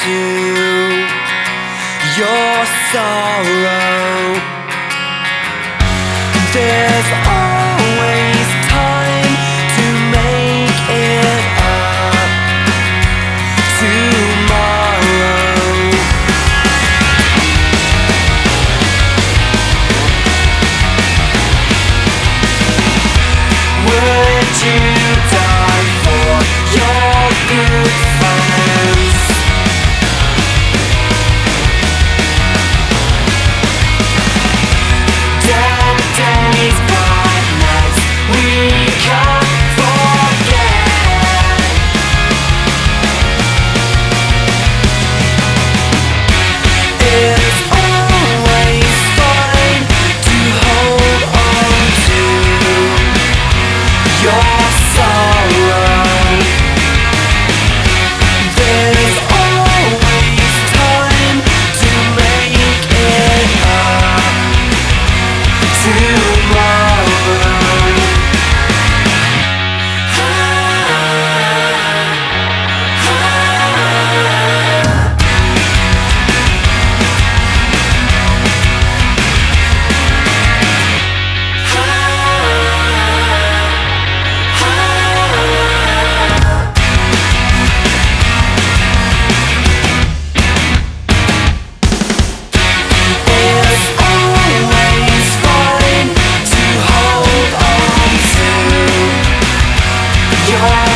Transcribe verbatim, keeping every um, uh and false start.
to your sorrow. There's always time to make it up tomorrow. Would you die for your good friends? Dark days, bright nights, we can't forget. It's always fine to hold on to your sorrow. There's always time to make it up tomorrow. It's always fine to hold on to your